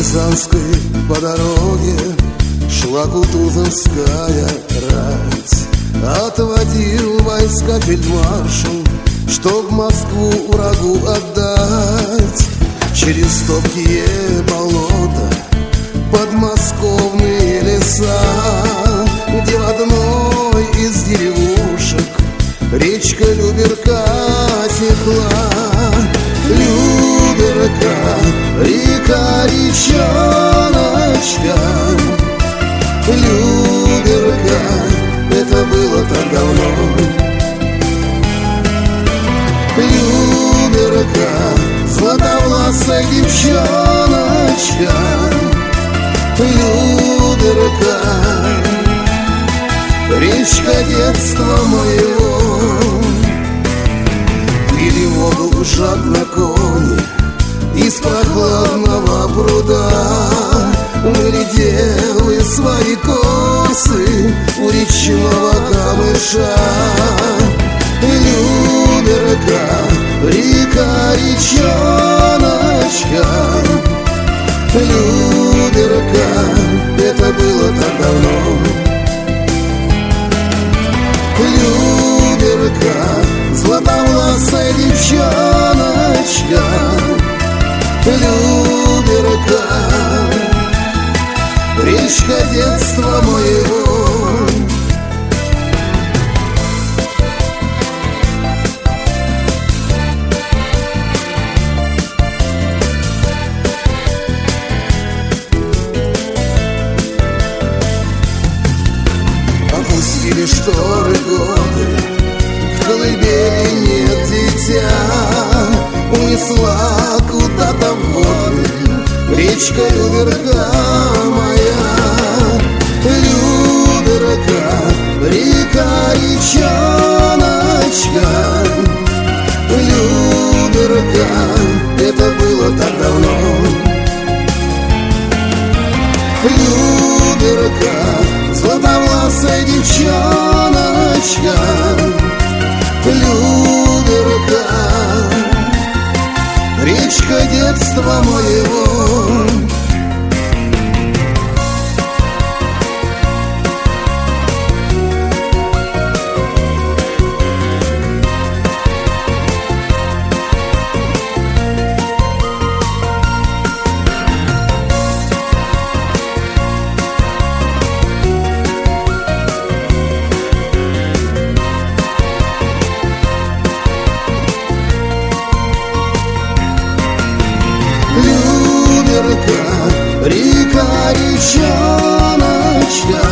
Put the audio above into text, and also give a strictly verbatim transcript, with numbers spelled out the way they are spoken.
Рязанской по дороге шла кутузовская рать. Отводил войска фельдмаршал, чтоб Москву врагу отдать. Через топкие болота, подмосковные леса, где в одной из деревушек речка Люберка текла. Люберка, река, речоночка, Люберка, это было так давно. Люберка, златовласая девчоночка, Люберка, речка детства моего. Пили воду жадно кони из прохладного пруда, мыли девы свои косы у речного камыша. Люберка, река, речоночка, Люберка, это было так давно. Люберка, златовласая девчоночка, Люберка, речка детства моего. Опустили шторы годы, в колыбели нет дитя. Унесла куда-то в воды речка Люберка моя. Люберка, река, речоночка, Люберка, это было так давно. Люберка, златовласая девчоночка, Люберка, речка детства моего. Люберка, река, речоночка,